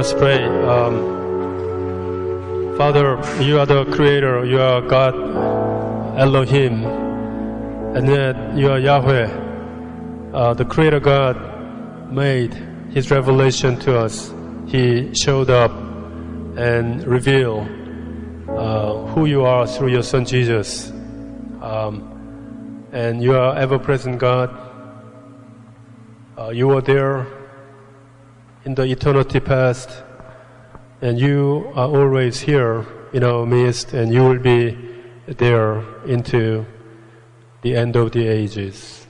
us pray. Father, you are the creator, you are God, Elohim, and yet you are Yahweh. The creator God made his revelation to us. He showed up and revealed who you are through your son Jesus. And you are ever-present God. You were there in the eternity past, and you are always here in our midst, and you will be there into the end of the ages.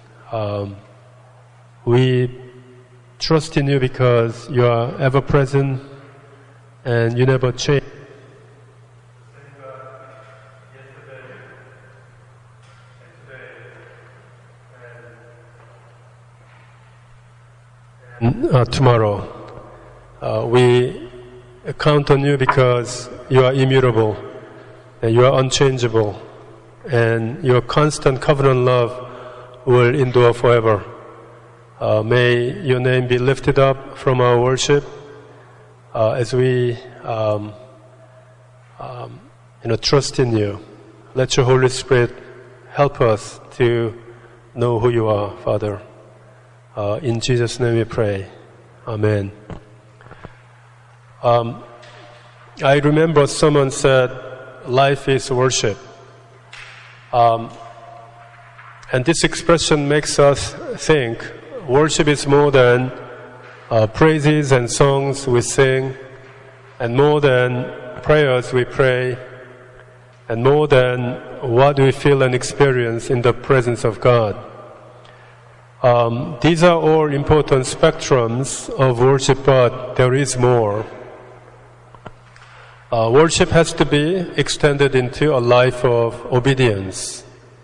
We trust in you because you are ever-present and you never change. Tomorrow. We count on you because you are immutable and you are unchangeable, and your constant covenant love will endure forever. May your name be lifted up from our worship as we trust in you. Let your Holy Spirit help us to know who you are, Father. In Jesus' name we pray. Amen. I remember someone said, life is worship. And this expression makes us think worship is more than praises and songs we sing, and more than prayers we pray, and more than what we feel and experience in the presence of God. These are all important spectrums of worship, but there is more. Worship has to be extended into a life of obedience.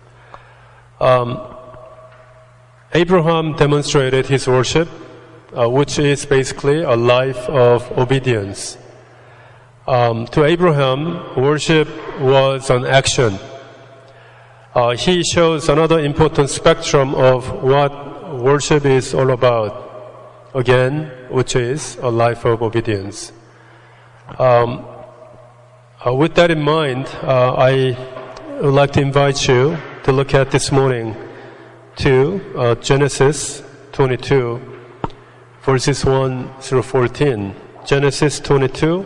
Abraham demonstrated his worship, which is basically a life of obedience. To Abraham, worship was an action. He shows another important spectrum of what worship is all about, again, which is a life of obedience. With that in mind, I would like to invite you to look at this morning to Genesis 22, verses 1 through 14. Genesis 22,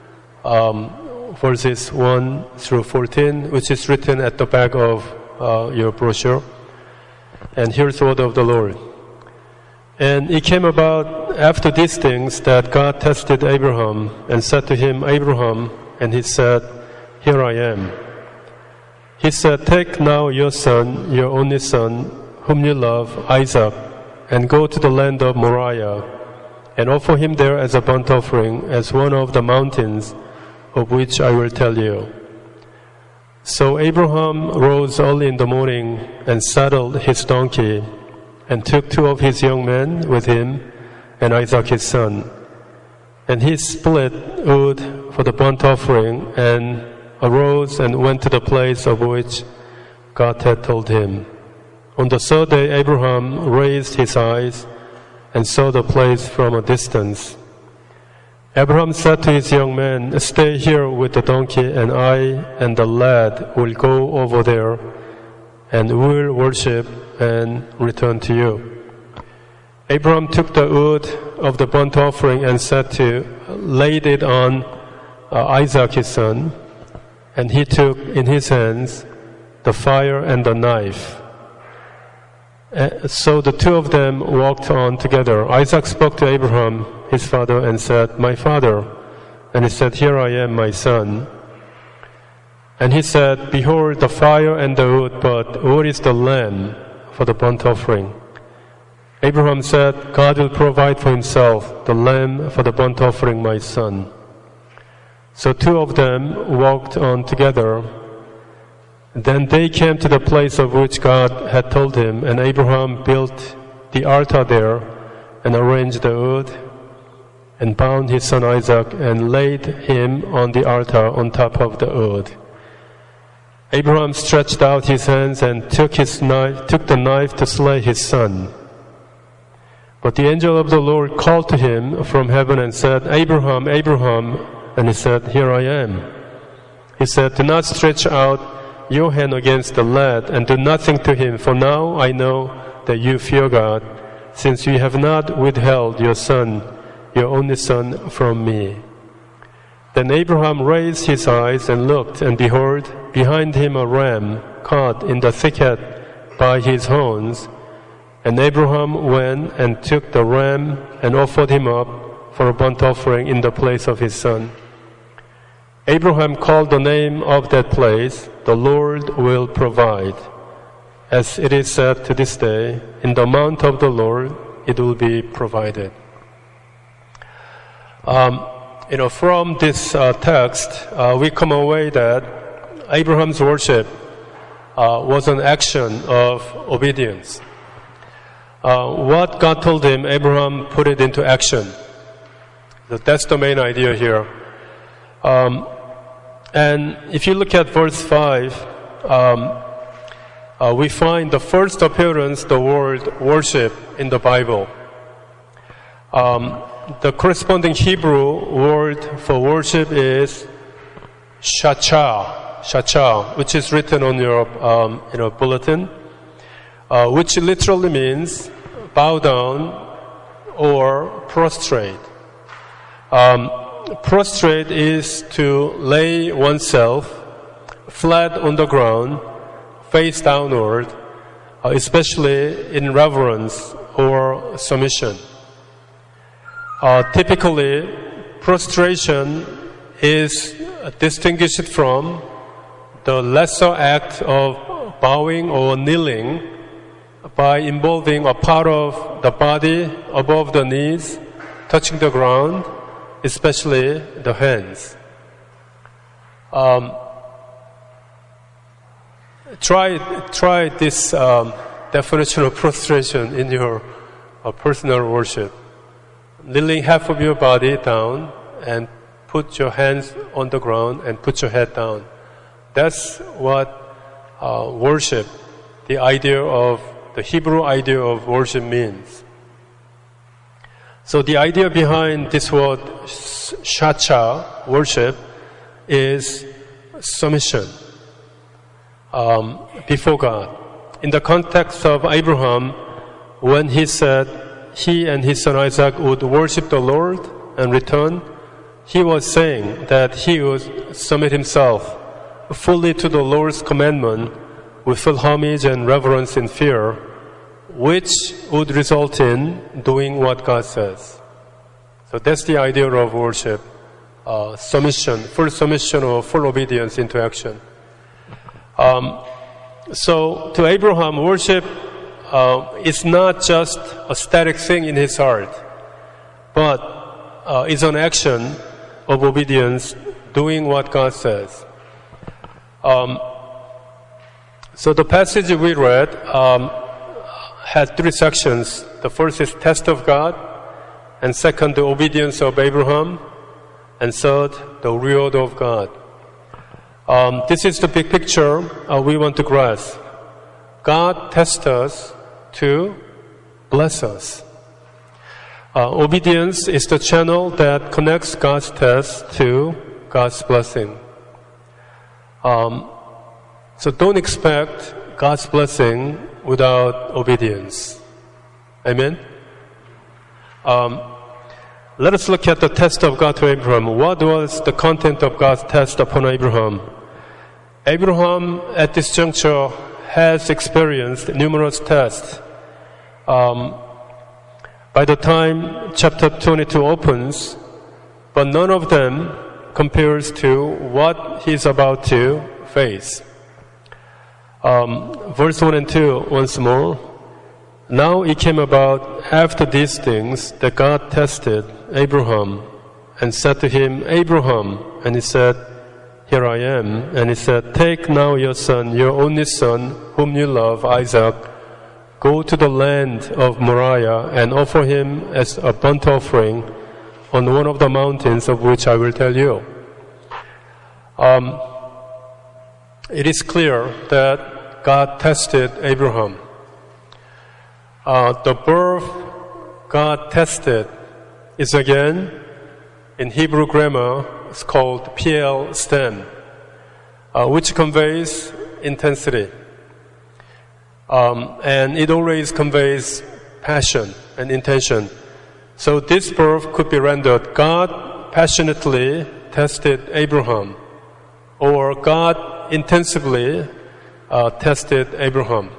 verses 1 through 14, which is written at the back of your brochure. And here's the word of the Lord. And it came about after these things that God tested Abraham and said to him, Abraham, and he said, Here I am. He said, Take now your son, your only son, whom you love, Isaac, and go to the land of Moriah, and offer him there as a burnt offering, as one of the mountains of which I will tell you. So Abraham rose early in the morning and saddled his donkey, and took 2 of his young men with him, and Isaac his son. And he split wood for the burnt offering, and arose and went to the place of which God had told him. On the 3rd day Abraham raised his eyes and saw the place from a distance. Abraham said to his young men, Stay here with the donkey, and I and the lad will go over there, and will worship and return to you. Abraham took the wood of the burnt offering and laid it on Isaac his son, and he took in his hands the fire and the knife. So the 2 of them walked on together. Isaac spoke to Abraham, his father, and said, My father. And he said, Here I am, my son. And he said, Behold the fire and the wood, but what is the lamb for the burnt offering? Abraham said, God will provide for himself the lamb for the burnt offering, my son. So 2 of them walked on together. Then they came to the place of which God had told him, and Abraham built the altar there, and arranged the wood, and bound his son Isaac, and laid him on the altar on top of the wood. Abraham stretched out his hands and took the knife to slay his son. But the angel of the Lord called to him from heaven and said, Abraham, Abraham. And he said, Here I am. He said, Do not stretch out your hand against the lad and do nothing to him, for now I know that you fear God, since you have not withheld your son, your only son, from me. Then Abraham raised his eyes and looked, and behold, behind him a ram caught in the thicket by his horns. And Abraham went and took the ram and offered him up for a burnt offering in the place of his son. Abraham called the name of that place, The Lord will provide. As it is said to this day, in the mount of the Lord it will be provided. From this text, we come away that Abraham's worship was an action of obedience. What God told him, Abraham put it into action. That's the main idea here. And if you look at verse 5, we find the first appearance, the word worship, in the Bible. The corresponding Hebrew word for worship is shachar, which is written on your bulletin, which literally means bow down or prostrate. Prostrate is to lay oneself flat on the ground, face downward, especially in reverence or submission. Typically, prostration is distinguished from the lesser act of bowing or kneeling by involving a part of the body above the knees, touching the ground, especially the hands. Try this definition of prostration in your personal worship. Kneeling half of your body down and put your hands on the ground and put your head down. That's what worship, the Hebrew idea of worship means. So the idea behind this word shacha, worship, is submission before God. In the context of Abraham, when he said he and his son Isaac would worship the Lord and return, he was saying that he would submit himself fully to the Lord's commandment with full homage and reverence and fear, which would result in doing what God says. So that's the idea of worship, submission, full submission or full obedience into action. So to Abraham, worship is not just a static thing in his heart, but is an action of obedience, doing what God says. So the passage we read had three sections. The first is test of God, and second, the obedience of Abraham, and third, the reward of God. This is the big picture we want to grasp. God tests us to bless us. Obedience is the channel that connects God's test to God's blessing. So don't expect God's blessing without obedience. Amen? Let us look at the test of God to Abraham. What was the content of God's test upon Abraham? Abraham, at this juncture, has experienced numerous tests. By the time chapter 22 opens, but none of them compares to what he's about to face. Verse 1 and 2, once more. Now it came about after these things that God tested Abraham and said to him, Abraham, and he said, Here I am. And he said, Take now your son, your only son, whom you love, Isaac, go to the land of Moriah and offer him as a burnt offering on one of the mountains of which I will tell you. It is clear that God tested Abraham. The birth God tested is again, in Hebrew grammar, it's called PL stem, which conveys intensity. And it always conveys passion and intention. So this verb could be rendered, God passionately tested Abraham, or God intensively tested Abraham.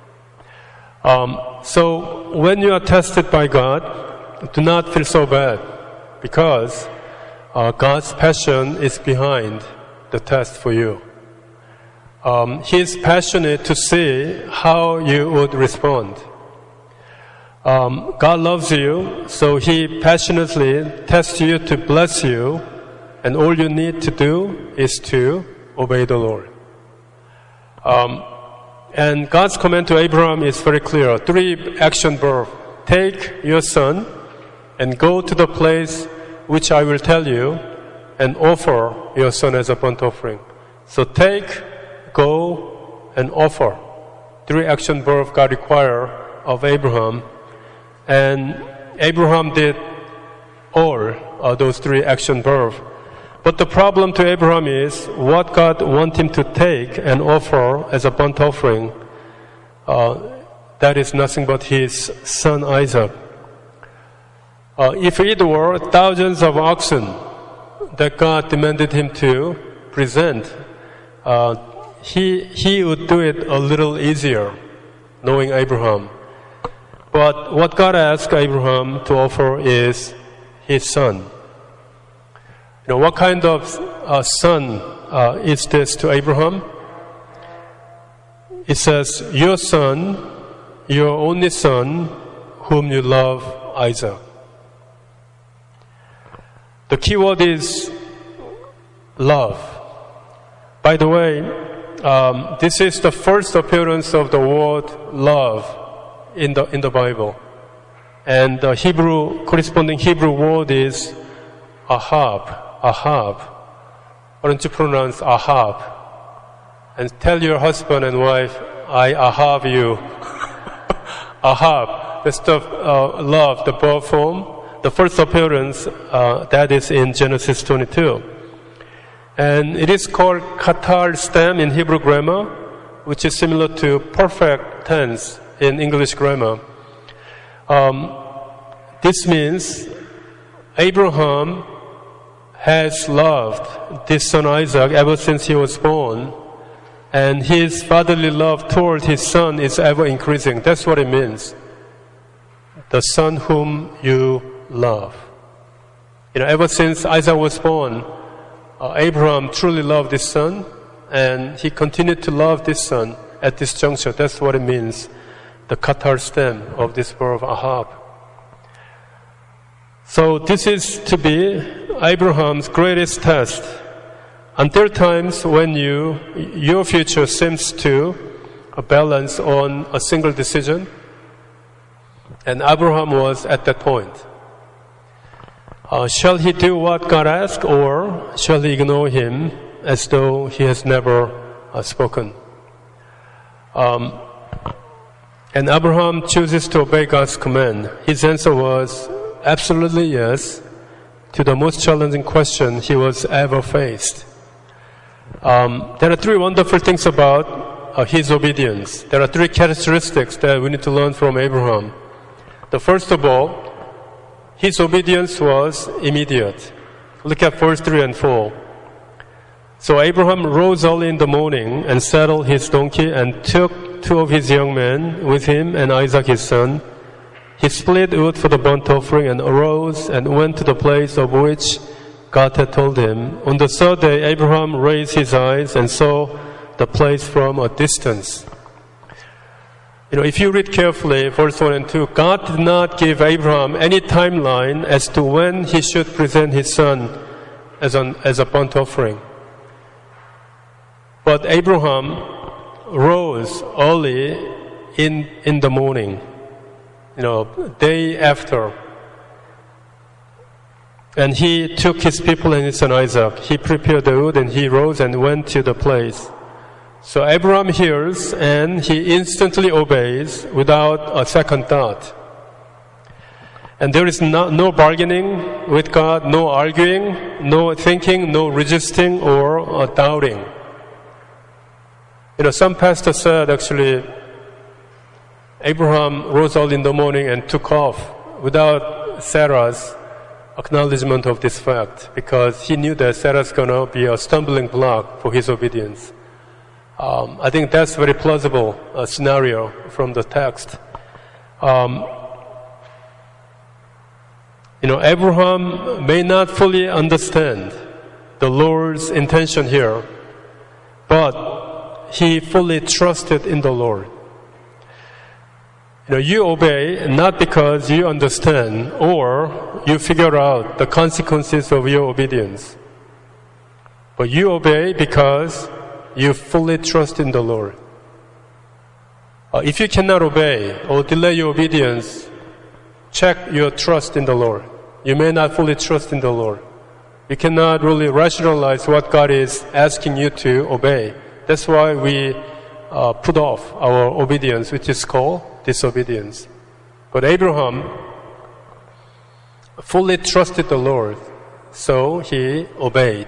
So when you are tested by God, do not feel so bad, because God's passion is behind the test for you. He is passionate to see how you would respond. God loves you, so He passionately tests you to bless you, and all you need to do is to obey the Lord. And God's command to Abraham is very clear. 3 action verbs. Take your son and go to the place which I will tell you and offer your son as a burnt offering. So take, go, and offer. 3 action verbs God requires of Abraham. And Abraham did all those 3 action verbs. But the problem to Abraham is what God wants him to take and offer as a burnt offering. That is nothing but his son Isaac. If it were thousands of oxen that God demanded him to present, he would do it a little easier, knowing Abraham. But what God asked Abraham to offer is his son. You know, what kind of son is this to Abraham? It says, your son, your only son, whom you love, Isaac. The key word is love. By the way, this is the first appearance of the word love in the Bible. And the corresponding Hebrew word is ahab. Ahab. Why don't you pronounce ahab? And tell your husband and wife, I ahab you. Ahab. That's the love, the verb form. The first appearance, that is in Genesis 22. And it is called katar stem in Hebrew grammar, which is similar to perfect tense in English grammar. This means Abraham has loved this son Isaac ever since he was born, and his fatherly love toward his son is ever increasing. That's what it means. The son whom you love. You know, ever since Isaac was born, Abraham truly loved this son, and he continued to love this son at this juncture. That's what it means, the katar stem of this verb ahab. So this is to be Abraham's greatest test. And there are times when your future seems to balance on a single decision, and Abraham was at that point. Shall he do what God asked, or shall he ignore him as though he has never spoken? And Abraham chooses to obey God's command. His answer was absolutely yes to the most challenging question he was ever faced. There are 3 wonderful things about his obedience. There are 3 characteristics that we need to learn from Abraham. The first of all, his obedience was immediate. Look at verse 3 and 4. So Abraham rose early in the morning and saddled his donkey and took 2 of his young men with him and Isaac his son. He split wood for the burnt offering and arose and went to the place of which God had told him. On the 3rd day, Abraham raised his eyes and saw the place from a distance. You know, if you read carefully verse 1 and 2, God did not give Abraham any timeline as to when he should present his son as a burnt offering. But Abraham rose early in the morning, day after. And he took his people and his son Isaac. He prepared the wood and he rose and went to the place. So Abraham hears and he instantly obeys without a second thought. And there is no bargaining with God, no arguing, no thinking, no resisting or doubting. Some pastor said actually, Abraham rose early in the morning and took off without Sarah's acknowledgement of this fact, because he knew that Sarah's going to be a stumbling block for his obedience. I think that's a very plausible scenario from the text. Abraham may not fully understand the Lord's intention here, but he fully trusted in the Lord. You obey not because you understand or you figure out the consequences of your obedience, but you obey because you fully trust in the Lord. If you cannot obey or delay your obedience, check your trust in the Lord. You may not fully trust in the Lord. You cannot really rationalize what God is asking you to obey. That's why we put off our obedience, which is called disobedience. But Abraham fully trusted the Lord, so he obeyed.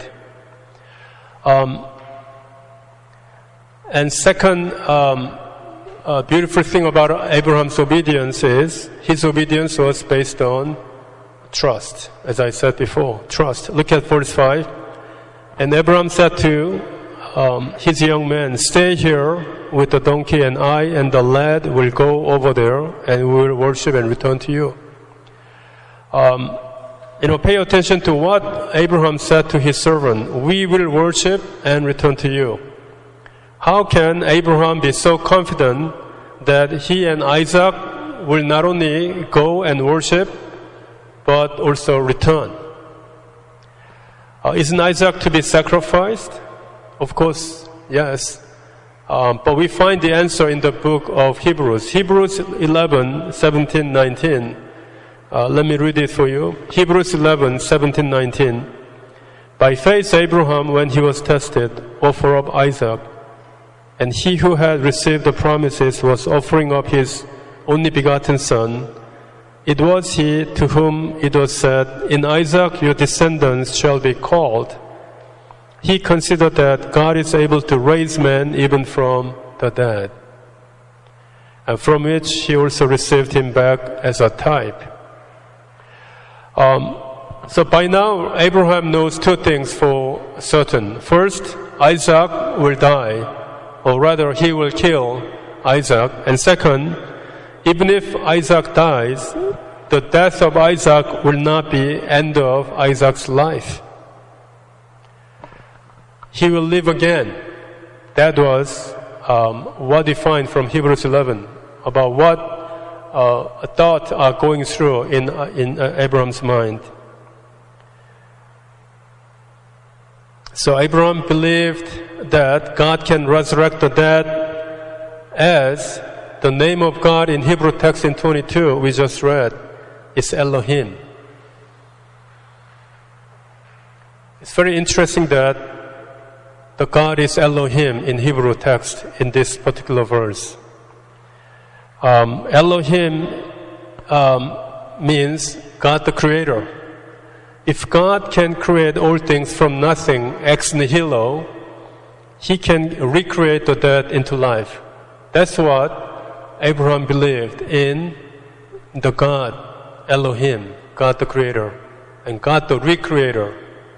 And second beautiful thing about Abraham's obedience is his obedience was based on trust. As I said before, trust. Look at verse 5. And Abraham said to his young man, "Stay here with the donkey, and I and the lad will go over there and we will worship and return to you." Pay attention to what Abraham said to his servant. "We will worship and return to you." How can Abraham be so confident that he and Isaac will not only go and worship, but also return? Isn't Isaac to be sacrificed? Of course, yes. But we find the answer in the book of Hebrews. Hebrews 11, 17, 19. Let me read it for you. Hebrews 11, 17, 19. By faith Abraham, when he was tested, offered up Isaac. And he who had received the promises was offering up his only begotten son. It was he to whom it was said, "In Isaac your descendants shall be called." He considered that God is able to raise men even from the dead, and from which he also received him back as a type. So by now, Abraham knows two things for certain. First, Isaac will die, or rather he will kill Isaac. And second, even if Isaac dies, the death of Isaac will not be end of Isaac's life. He will live again. That was what we find from Hebrews 11 about what thoughts are going through in Abraham's mind. So Abraham believed that God can resurrect the dead, as the name of God in Hebrew text in 22 we just read is Elohim. It's very interesting that the God is Elohim in Hebrew text in this particular verse. Elohim means God the Creator. If God can create all things from nothing, ex nihilo, He can recreate the dead into life. That's what Abraham believed in the God, Elohim, God the Creator, and God the Recreator.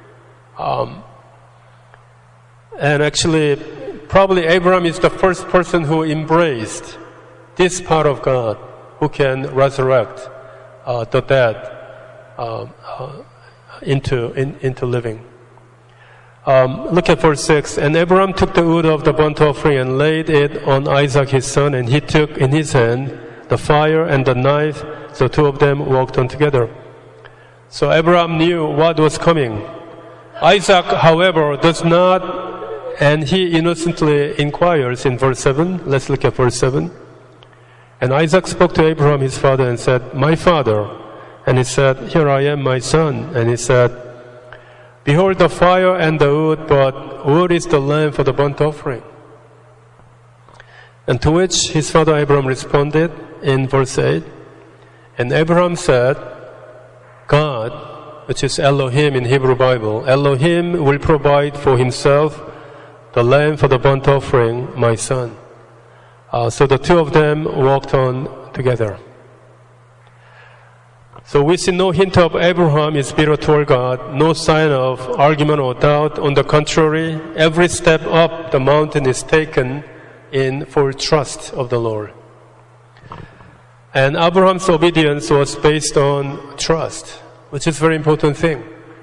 And actually, probably Abraham is the first person who embraced this part of God, who can resurrect the dead into living. Look at verse 6. And Abraham took the wood of the burnt offering and laid it on Isaac his son, and he took in his hand the fire and the knife. So two of them walked on together. So Abraham knew what was coming. Isaac, however, does not, and he innocently inquires in verse 7. Let's look at verse 7. And Isaac spoke to Abraham his father and said, "My father." And he said, "Here I am, my son." And he said, "Behold the fire and the wood, but wood is the lamb for the burnt offering." And to which his father Abraham responded in verse 8, "And Abraham said, which is Elohim in Hebrew Bible. Elohim will provide for himself the lamb for the burnt offering, my son. So the two of them walked on together. So we see no hint of Abraham's spirit toward God, no sign of argument or doubt. On the contrary, every step up the mountain is taken in full trust of the Lord. And Abraham's obedience was based on trust, which is a very important thing.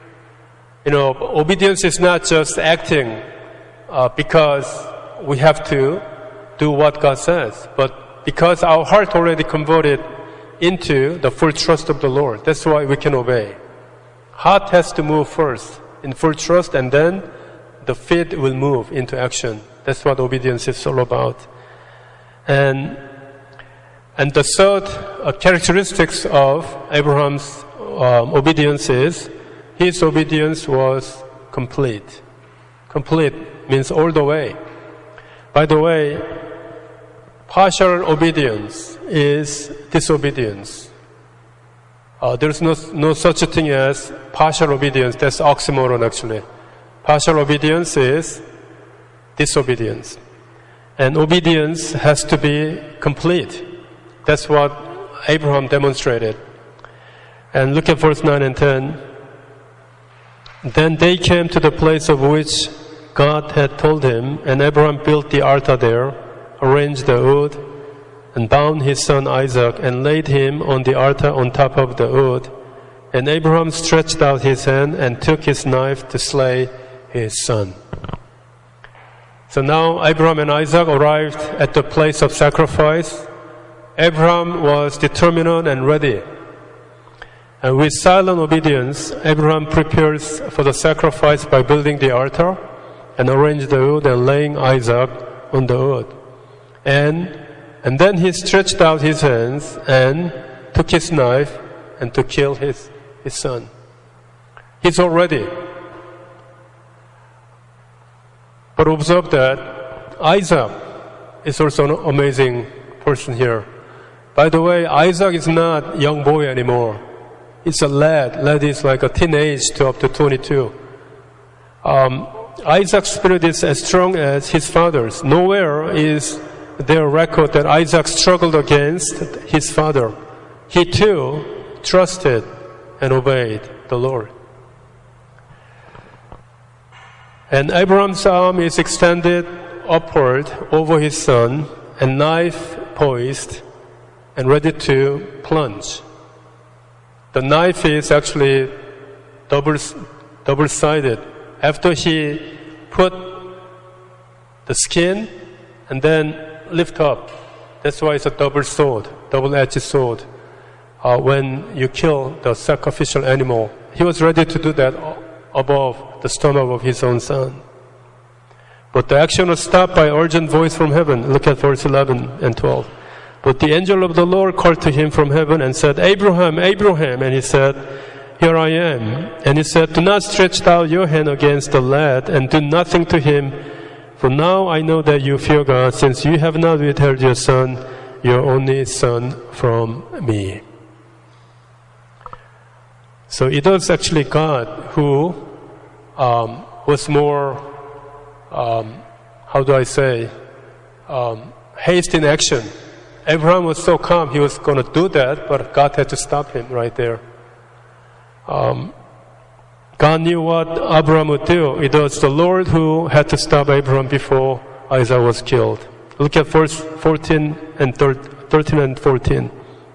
Obedience is not just acting because we have to do what God says, but because our heart already converted into the full trust of the Lord. That's why we can obey. Heart has to move first in full trust, and then the feet will move into action. That's what obedience is all about. And the third characteristics of Abraham's obedience is his obedience was complete. Complete means all the way. By the way, partial obedience is disobedience. There's no such a thing as partial obedience. That's oxymoron, actually. Partial obedience is disobedience. And obedience has to be complete. That's what Abraham demonstrated. And look at verse 9 and 10. Then they came to the place of which God had told him, and Abraham built the altar there, arranged the wood, and bound his son Isaac, and laid him on the altar on top of the wood. And Abraham stretched out his hand and took his knife to slay his son. So now Abraham and Isaac arrived at the place of sacrifice. Abraham was determined and ready. And with silent obedience, Abraham prepares for the sacrifice by building the altar and arranged the wood and laying Isaac on the wood. And then he stretched out his hands and took his knife and to kill his son. He's all ready. But observe that Isaac is also an amazing person here. By the way, Isaac is not a young boy anymore. He's a lad. Lad is like a teenage to up to 22. Isaac's spirit is as strong as his father's. Nowhere is there a record that Isaac struggled against his father. He too trusted and obeyed the Lord. And Abraham's arm is extended upward over his son, and knife poised and ready to plunge. The knife is actually double-sided. After he put the skin and then lift up, that's why it's a double-edged sword. When you kill the sacrificial animal, he was ready to do that above the stomach of his own son. But the action was stopped by an urgent voice from heaven. Look at verse 11 and 12. But the angel of the Lord called to him from heaven and said, Abraham, Abraham. And he said, Here I am. And he said, Do not stretch out your hand against the lad and do nothing to him. For now I know that you fear God, since you have not withheld your son, your only son, from me. So it was actually God who was more, haste in action. Abraham was so calm, he was going to do that, but God had to stop him right there. God knew what Abraham would do. It was the Lord who had to stop Abraham before Isaac was killed. Look at verse 13 and 14.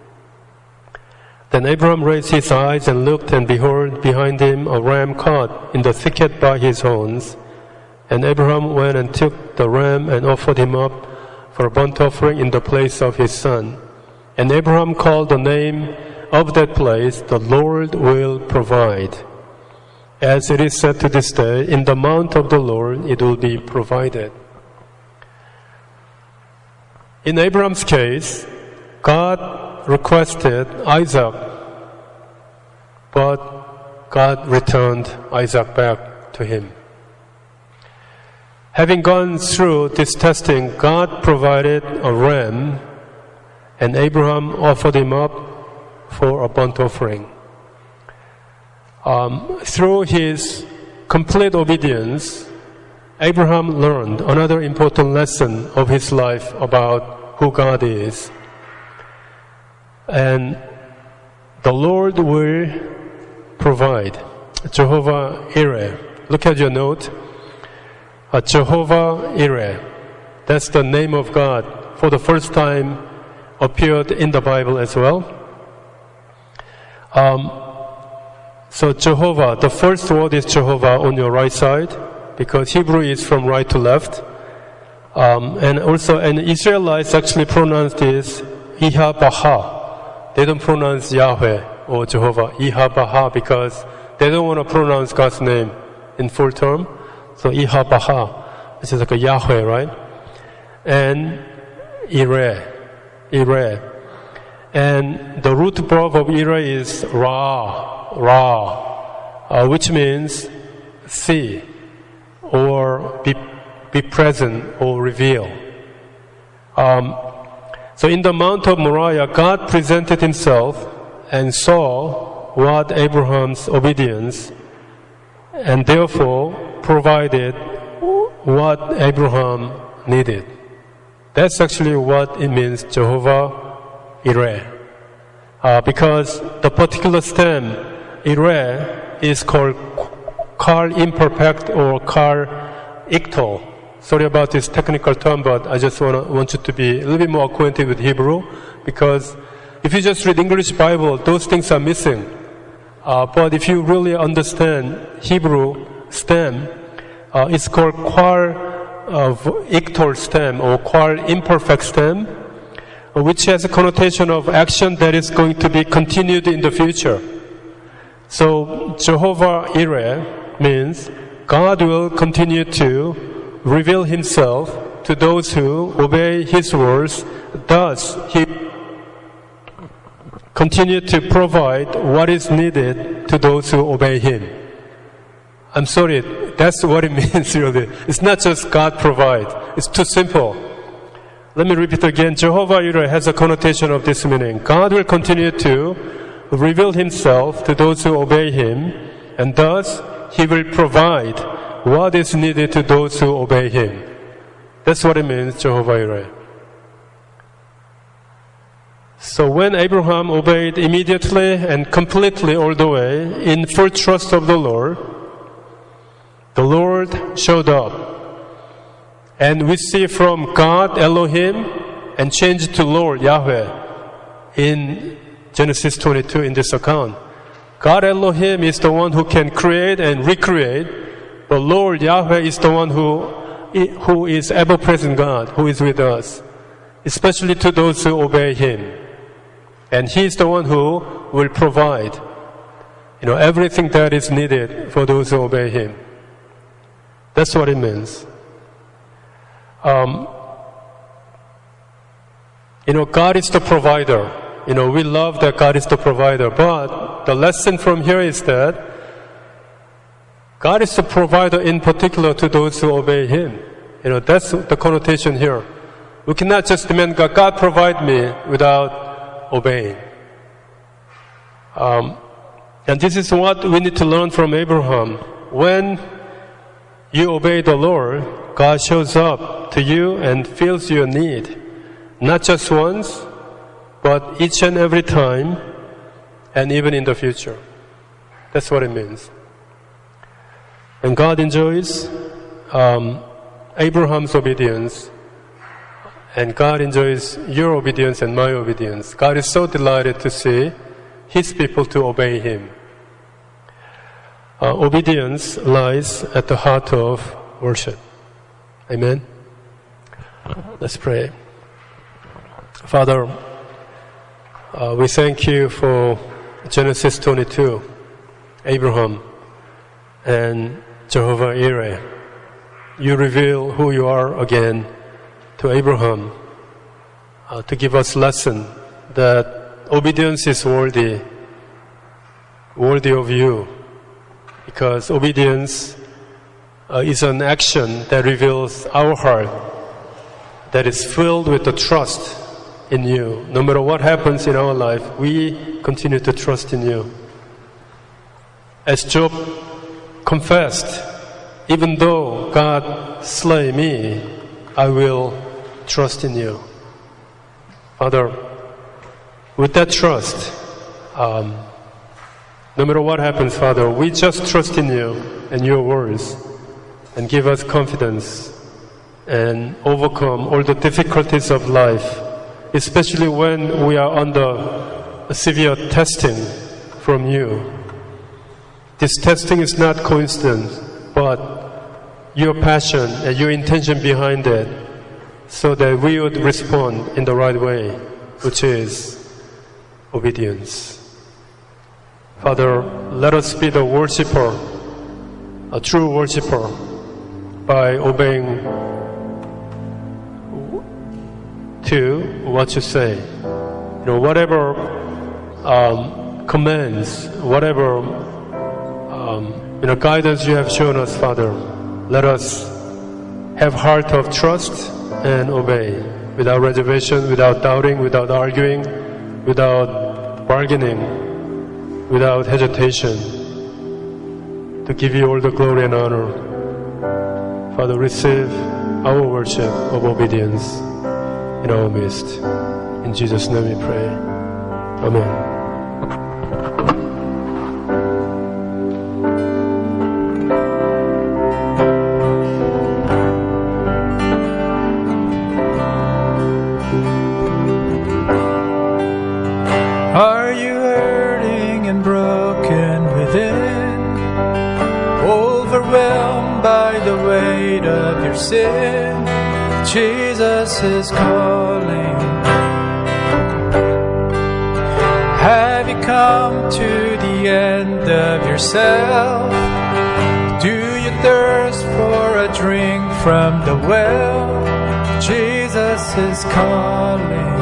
Then Abraham raised his eyes and looked, and behold, behind him a ram caught in the thicket by his horns. And Abraham went and took the ram and offered him up for a burnt offering in the place of his son. And Abraham called the name of that place, The Lord Will Provide. As it is said to this day, in the mount of the Lord it will be provided. In Abraham's case, God requested Isaac, but God returned Isaac back to him. Having gone through this testing, God provided a ram, and Abraham offered him up for a burnt offering. Through his complete obedience, Abraham learned another important lesson of his life about who God is. And the Lord will provide. Jehovah Ireh. Look at your note. Jehovah Ireh. That's the name of God. For the first time appeared in the Bible as well. So Jehovah, the first word is Jehovah on your right side, because Hebrew is from right to left. And Israelites actually pronounce this Ihabaha. They don't pronounce Yahweh or Jehovah, Ihabaha, because they don't want to pronounce God's name in full term. So Ihabaha, which is like a Yahweh, right? And Ireh. And the root verb of Ireh is Ra, which means see, or be present, or reveal. So in the Mount of Moriah, God presented himself and saw what Abraham's obedience, and therefore provided what Abraham needed. That's actually what it means, Jehovah Ireh. Because the particular stem, Ireh, is called Kal imperfect or Kal ictal. Sorry about this technical term, but I just want you to be a little bit more acquainted with Hebrew, because if you just read English Bible, those things are missing. But if you really understand Hebrew stem, it's called Kal ictal stem or Kal imperfect stem, which has a connotation of action that is going to be continued in the future. So Jehovah Ireh means God will continue to reveal himself to those who obey his words. Thus, he continue to provide what is needed to those who obey him. I'm sorry, that's what it means really. It's not just God provide. It's too simple. Let me repeat again. Jehovah Ireh has a connotation of this meaning. God will continue to reveal himself to those who obey him, and thus he will provide what is needed to those who obey him. That's what it means, Jehovah Ireh. So when Abraham obeyed immediately and completely all the way in full trust of the Lord showed up. And we see from God Elohim and changed to Lord Yahweh in Genesis 22 in this account. God Elohim is the one who can create and recreate, but Lord Yahweh is the one who is ever-present God, who is with us, especially to those who obey him. And he is the one who will provide, everything that is needed for those who obey him. That's what it means. God is the provider. We love that God is the provider, but the lesson from here is that God is the provider in particular to those who obey him. That's the connotation here. We cannot just demand God provide me without obeying. And this is what we need to learn from Abraham. When you obey the Lord, God shows up to you and fills your need. Not just once, but each and every time, and even in the future. That's what it means. And God enjoys Abraham's obedience, and God enjoys your obedience and my obedience. God is so delighted to see his people to obey him. Obedience lies at the heart of worship. Amen. Let's pray. Father, we thank you for Genesis 22, Abraham and Jehovah Ireh. You reveal who you are again to Abraham to give us lesson that obedience is worthy of you, because obedience is an action that reveals our heart that is filled with the trust in you. No matter what happens in our life, we continue to trust in you. As Job confessed, even though God slay me, I will trust in you. Father, with that trust, no matter what happens, Father, we just trust in you and your words and give us confidence and overcome all the difficulties of life, especially when we are under a severe testing from you. This testing is not coincidence, but your passion and your intention behind it, so that we would respond in the right way, which is obedience. Father, let us be the worshiper, a true worshiper, by obeying to what you say. Whatever commands, whatever guidance you have shown us, Father, let us have heart of trust and obey without reservation, without doubting, without arguing, without bargaining, without hesitation, to give you all the glory and honor. Father, receive our worship of obedience in our midst. In Jesus' name we pray. Amen. Are you hurting and broken within? Overwhelmed by the weight of your sin? Jesus is calling. Have you come to the end of yourself? Do you thirst for a drink from the well? Jesus is calling.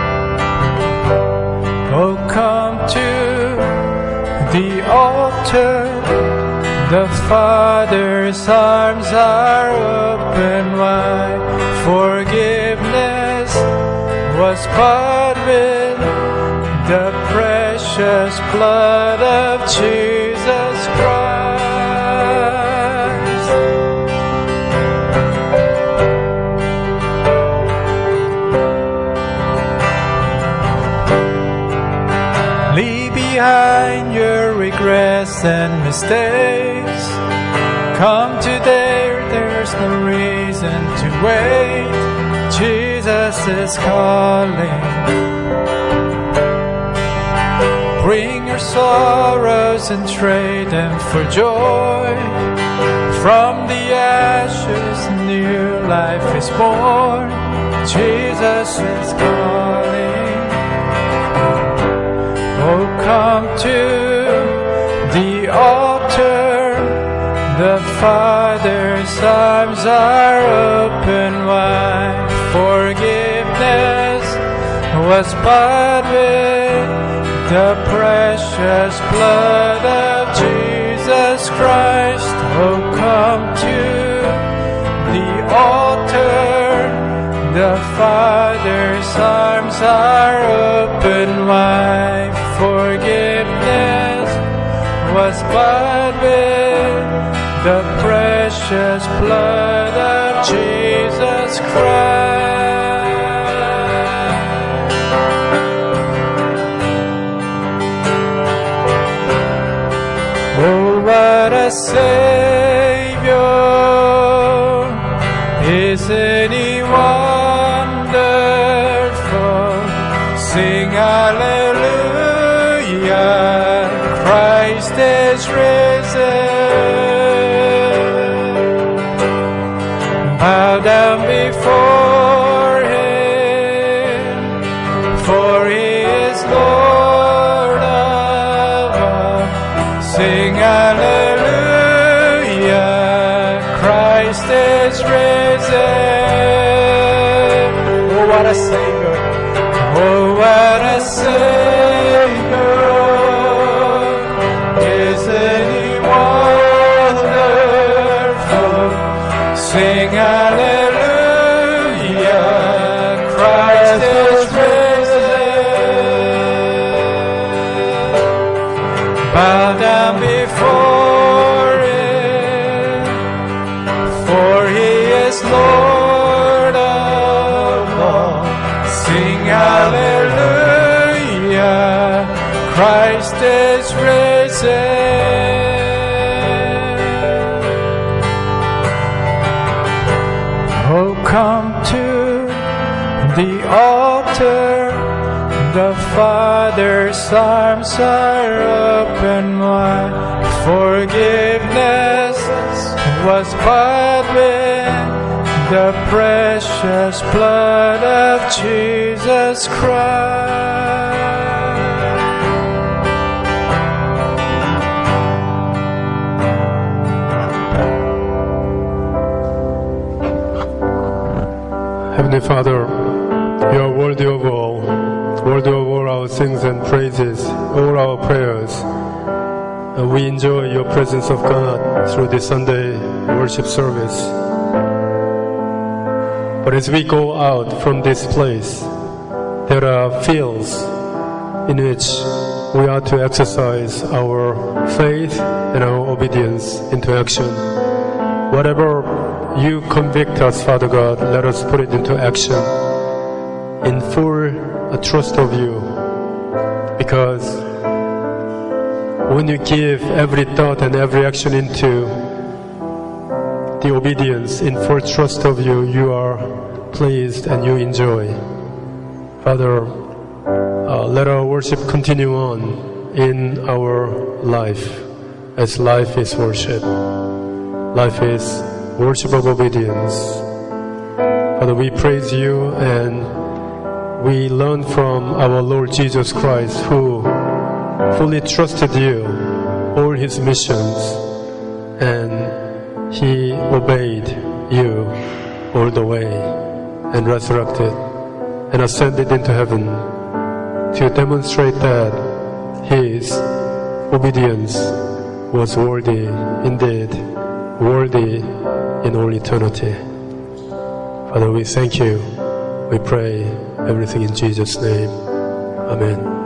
Oh, come to the altar. The Father's arms are open wide. Forgiveness was bought with the precious blood of Jesus Christ. Leave behind your regrets and mistakes. Come today, there's no reason to wait. Jesus is calling. Bring your sorrows and trade them for joy. From the ashes, a new life is born. Jesus is calling. Oh, come to the altar. The Father's arms are open wide. Forgiveness was bought with the precious blood of Jesus Christ. Oh, come to the altar. The Father's arms are open wide. Forgiveness was bought with the precious blood of Jesus Christ. Oh, what a Savior! Isn't He wonderful? Sing hallelujah! Christ is risen. Bow down before Him, for He is Lord of all. Sing hallelujah, Christ is risen. Oh, what a Savior! Oh, what a Savior! Isn't He wonderful? Sing hallelujah, Christ is risen. Bow down before Him, for He is Lord of all. Sing hallelujah, Christ is risen. Oh, come to the altar, the Father's arms are open wide. Forgiveness was bought with the precious blood of Jesus Christ. Heavenly Father, You are worthy of all our sings and praises, all our prayers. And we enjoy Your presence of God through this Sunday worship service. But as we go out from this place, there are fields in which we are to exercise our faith and our obedience into action. Whatever You convict us, Father God, let us put it into action in full trust of You. Because when You give every thought and every action into the obedience in full trust of You, You are pleased and You enjoy. Father, let our worship continue on in our life, as life is worship. Life is worship of obedience. Father, we praise You and we learn from our Lord Jesus Christ, who fully trusted You, all His missions, and He obeyed You all the way and resurrected and ascended into heaven to demonstrate that His obedience was worthy, indeed, worthy in all eternity. Father, we thank You. We pray everything in Jesus' name. Amen.